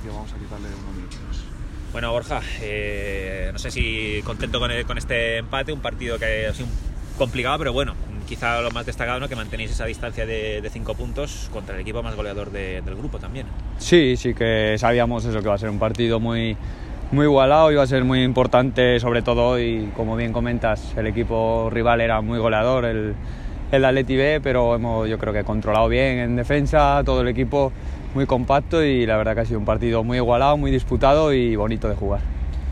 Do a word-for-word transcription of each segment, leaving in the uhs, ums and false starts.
así que vamos a quitarle unos minutos. Bueno, Borja, eh, no sé si contento con, el, con este empate, un partido que ha sido complicado, pero bueno, quizá lo más destacado, ¿no?, que mantenéis esa distancia de, de cinco puntos contra el equipo más goleador de, del grupo también. Sí, sí que sabíamos eso, que va a ser un partido muy, muy igualado, iba a ser muy importante, sobre todo hoy, como bien comentas, el equipo rival era muy goleador, el, el Atleti B, pero hemos, yo creo que controlado bien en defensa, todo el equipo muy compacto y la verdad que ha sido un partido muy igualado, muy disputado y bonito de jugar.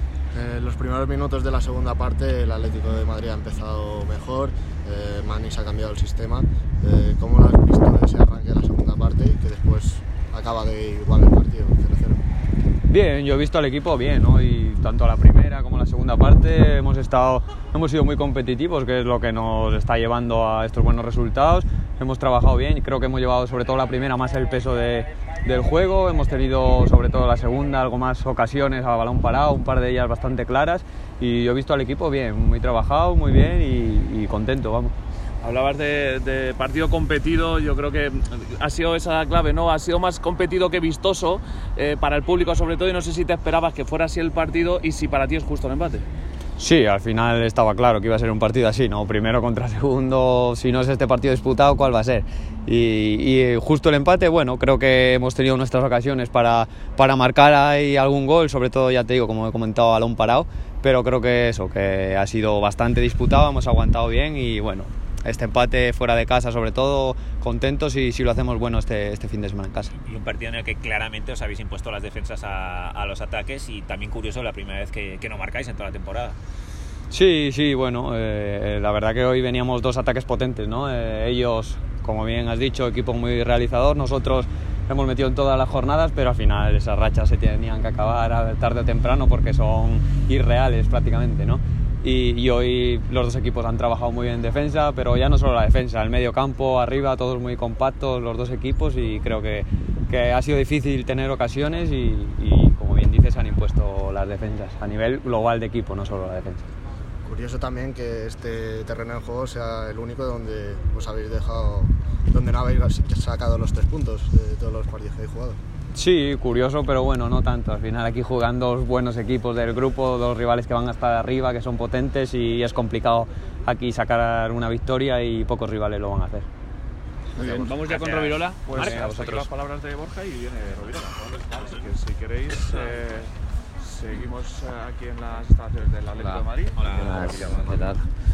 En los primeros minutos de la segunda parte el Atlético de Madrid ha empezado mejor, eh, Mani se ha cambiado el sistema. Eh, ¿Cómo lo has visto ese arranque de la segunda parte y que después acaba de igual el partido, cero cero? Bien, yo he visto al equipo bien, ¿no? Y tanto la primera como la segunda parte hemos estado, hemos sido muy competitivos, que es lo que nos está llevando a estos buenos resultados. Hemos trabajado bien y creo que hemos llevado sobre todo la primera más el peso de, del juego. Hemos tenido sobre todo la segunda algo más ocasiones a balón parado, un par de ellas bastante claras y yo he visto al equipo bien, muy trabajado, muy bien y, y contento, vamos. Hablabas de, de partido competido, yo creo que ha sido esa la clave, ¿no? Ha sido más competido que vistoso eh, para el público sobre todo, y no sé si te esperabas que fuera así el partido y si para ti es justo el empate. Sí, al final estaba claro que iba a ser un partido así, ¿no? Primero contra segundo, si no es este partido disputado, ¿cuál va a ser? Y, y justo el empate, bueno, creo que hemos tenido nuestras ocasiones para, para marcar ahí algún gol, sobre todo, ya te digo, como he comentado, balón parado, pero creo que eso, que ha sido bastante disputado, hemos aguantado bien y bueno, este empate fuera de casa sobre todo, contentos y si lo hacemos bueno este, este fin de semana en casa. Y un partido en el que claramente os habéis impuesto las defensas a, a los ataques y también curioso la primera vez que, que no marcáis en toda la temporada. Sí, sí, bueno, eh, la verdad que hoy veníamos dos ataques potentes, ¿no? Eh, ellos, como bien has dicho, equipo muy realizador, nosotros hemos metido en todas las jornadas, pero al final esas rachas se tenían que acabar tarde o temprano porque son irreales prácticamente, ¿no? Y, y hoy los dos equipos han trabajado muy bien en defensa, pero ya no solo la defensa, el medio campo, arriba, todos muy compactos los dos equipos y creo que, que ha sido difícil tener ocasiones y, y como bien dices han impuesto las defensas a nivel global de equipo, no solo la defensa. Curioso también que este terreno de juego sea el único donde os habéis dejado, donde no habéis sacado los tres puntos de todos los partidos que habéis jugado. Sí, curioso, pero bueno, no tanto. Al final aquí juegan dos buenos equipos del grupo, dos rivales que van a estar arriba, que son potentes y es complicado aquí sacar una victoria y pocos rivales lo van a hacer. Muy bien, vamos ya con Rovirola. Pues Marca, hasta aquí las palabras de Borja y viene Rovirola. Así que si queréis, eh, seguimos aquí en las instalaciones del Atlético de Madrid. Hola, Hola, què tal?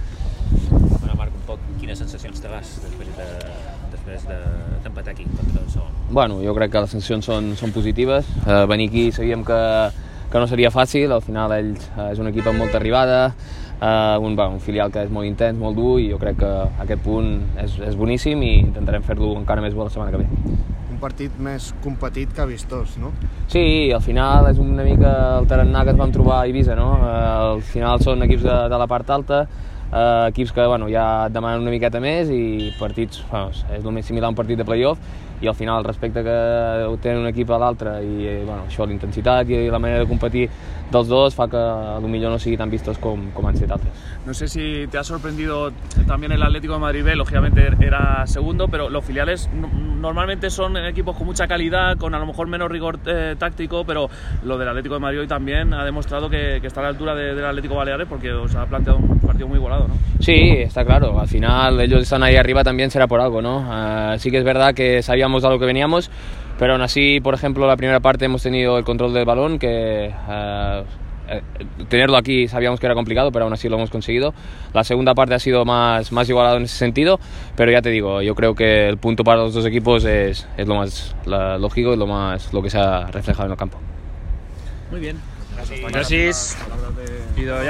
Bueno, Marc, un poc, quines sensacions te vas després de, després de d'empatar aquí contra el segon? Bueno, jo crec que les sensacions són, són positives. Eh, venir aquí sabíem que, que no seria fàcil, al final ells eh, és un equip amb molta arribada, eh, un, bueno, un filial que és molt intens, molt dur i jo crec que aquest punt és, és boníssim i intentarem fer-lo encara més bo la setmana que ve. Un partit més competit que vistós, no? Sí, al final és una mica el tarannà que ens vam trobar a Eivissa, no? Eh, al final són equips de, de la part alta, eh, equips que bueno, ja et demanen una miqueta més i partits, bueno, és el més similar a un partit de playoff i al final el respecte que tenen un equip a l'altre i bueno, això, la intensitat i la manera de competir dels dos fa que potser no sigui tan vistos com, com han sido altres. No sé si te ha sorprendido también el Atlético de Madrid B, lógicamente era segundo, pero los filiales normalmente son equipos con mucha calidad, con a lo mejor menos rigor eh, táctico, pero lo del Atlético de Madrid hoy también ha demostrado que, que está a la altura de, del Atlético Baleares porque os ha planteado un partido muy igualado, ¿no? Sí, está claro, al final ellos están ahí arriba también será por algo, ¿no? Uh, sí que es verdad que sabíamos de lo que veníamos, pero aún así, por ejemplo, la primera parte hemos tenido el control del balón, que uh, eh, tenerlo aquí sabíamos que era complicado, pero aún así lo hemos conseguido. La segunda parte ha sido más, más igualado en ese sentido, pero ya te digo, yo creo que el punto para los dos equipos es, es lo más la, lógico y lo, más, lo que se ha reflejado en el campo. Muy bien. Gracias. Gracias.